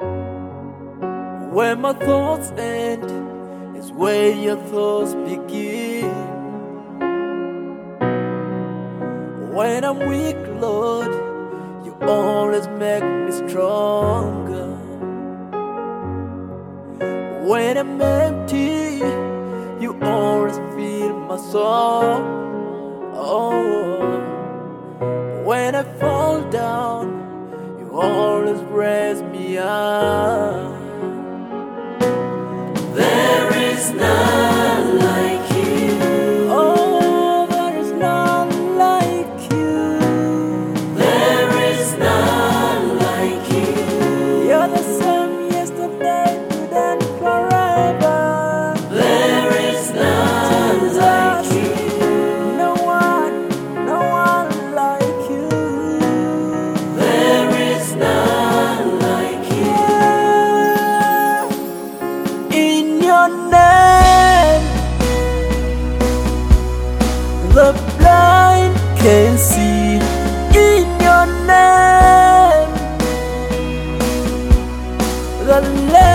Where my thoughts end is where your thoughts begin. When I'm weak, Lord, you always make me stronger. When I'm empty, you always fill my soul. Oh, when I fall down, you always raise me up. There is none like you. Oh, there is none like you. There is none like you. You're the same yesterday, today, and forever. There is none like you. No one like you. There is none like you. In your name, the blind can see. In your name, the lame